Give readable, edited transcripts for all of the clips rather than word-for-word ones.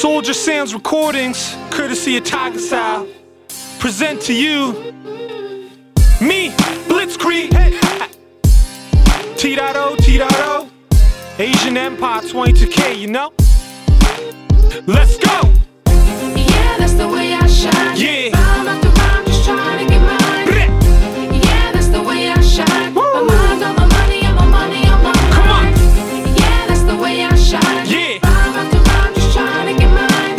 Soldier Sounds recordings, courtesy of Tiger Style. Present to you me, Blitzkrieg. T.O, Asian Empire 22K, you know? Let's go! Yeah, that's the way I shine. Yeah. Rhyme after rhyme, just trying to get mine. Yeah, that's the way I shine. My mind on my money, and my money on my mind. Come on! Yeah, that's the way I shine. Yeah. Rhyme after rhyme, just trying to get mine.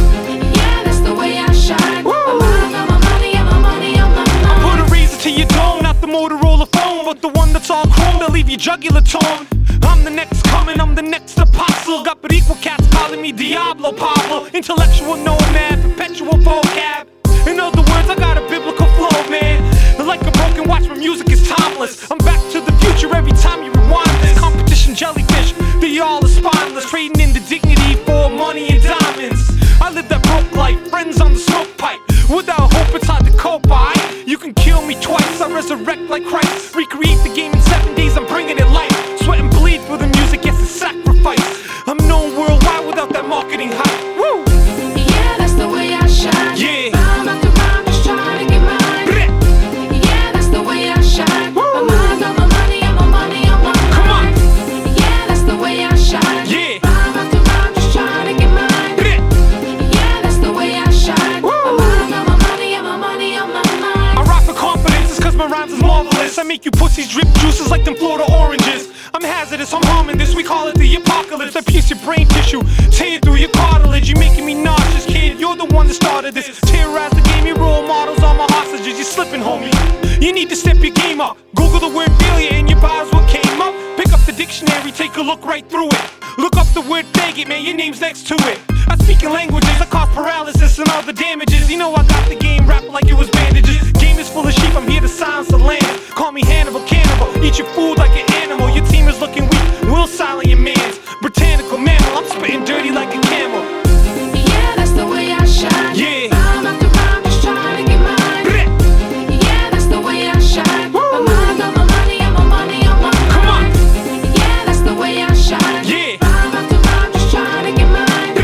Yeah, that's the way I shine. My mind on my money, and my money on my mind. Put a razor to your dome, not the Motorola phone, but the one that's all chrome to leave your jugular torn. I'm the next coming, I'm the next apostle. Got equal cats calling me Diablo Pablo. Intellectual nomad, perpetual vocab. In other words, I got a biblical flow, man. Like a broken watch, my music is timeless. I'm back to the future every time you rewind this. Competition jellyfish, they all are spineless. Trading in the dignity for money and diamonds. I live that broke life, friends on the smoke pipe. Without hope, it's hard to cope by. You can kill me twice, I resurrect like Christ. Recreate the game in 7 days, I'm bringing it life. Sweat and bleed for the music, yes, it's sacrifice. I'm known worldwide without that marketing hype. Woo! Yeah, that's the way I shine. Yeah. Rhyme after rhyme, just trying to get mine. Yeah, that's the way I shine. My mind on my money, and my money on my mind. Come on! Yeah, that's the way I shine. Yeah. Rhyme after rhyme, just trying to get mine. Yeah, that's the way I shine. My mind on my money, and my money on my mind. I rock for confidence, it's cause my rhymes is marvelous. I make you pussies drip juices like them Florida oranges. I'm hazardous, I'm harming this, we call it the apocalypse. I pierce your brain tissue, tear through your cartilage. You making me nauseous, kid, you're the one that started this. Terrorize the game, your role models are my hostages. You're slipping, homie, you need to step your game up. Google the word failure and your buyers what came up. Pick up the dictionary, take a look right through it. Look up the word faggot, man, your name's next to it. I speak in languages, I cause paralysis and all the damages. You know I got the game wrapped like it was bandages. Game is full of sheep, I'm here to silence the land. Call me Hannibal Cannibal, eat your food like an animal. Your team is looking weak, we'll silence your mans. Botanical mammal, I'm spitting dirty like a camel. Yeah, that's the way I shine. Yeah. Rhyme after rhyme, just trying to get mine. Yeah, that's the way I shine. My mind on my money, and my money on my mind. Come on! Yeah, that's the way I shine. Yeah. Rhyme after rhyme, just trying to get mine.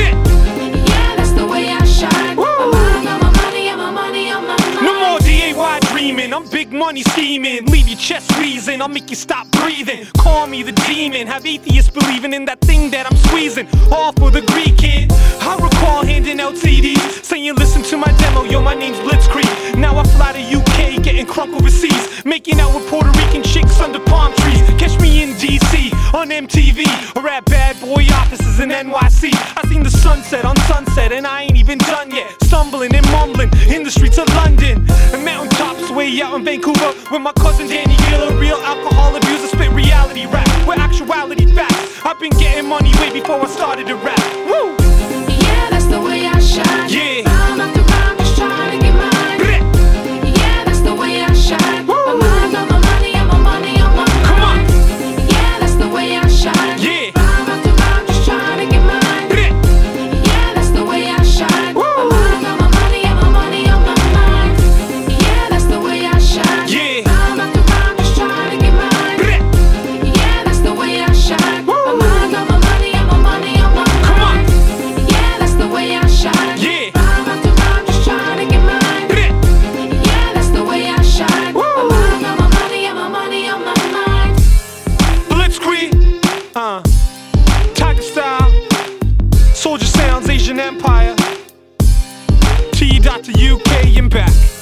Yeah, that's the way I shine. My mind on my money, and my money on my mind. No more DAY dreaming, I'm big money scheming. Leave your chest wheezing, I'll make you stop breathing. Call me the demon, have atheists believing in that thing that I'm squeezing. All for the Greek kid. I recall handing out CDs, saying listen to my demo, yo, my name's Blitzkrieg. Now I fly to UK, getting crunk overseas. Making out with Puerto Rican chicks under palm trees. Catch me in DC, on MTV, or at bad boy offices in NYC. I seen the sunset on Sunset, and I ain't even done yet. Stumbling and mumbling in the streets of London. And mountaintops way out in Vancouver with my cousin Danny Giller. Real alcohol abuser, spit reality rap with actuality facts. I've been getting money way before I started to rap. Woo! Yeah, that's the way I shine. Yeah. Rhyme after rhyme, just trying to get mine. Yeah, that's the way I shine. My mind on my money, and my money on my mind. Come on! Yeah, that's the way I shine. Yeah. Rhyme after rhyme, just trying to get mine. Yeah, that's the way I shine. My mind on my money, and my money on my mind. Yeah, that's the way I shine. Yeah. Rhyme after rhyme, just trying to get mine. Yeah, that's the way I shine. My mind on my money, and my money on my mind. Come on! Yeah, that's the way I shine. Yeah. Rhyme after rhyme, just trying to get mine. Yeah, that's the way I shine. My mind on my money, and my money on my mind. Blitzkrieg, Tiger Style, Soldier Sounds, Asian Empire, T.O, UK and back.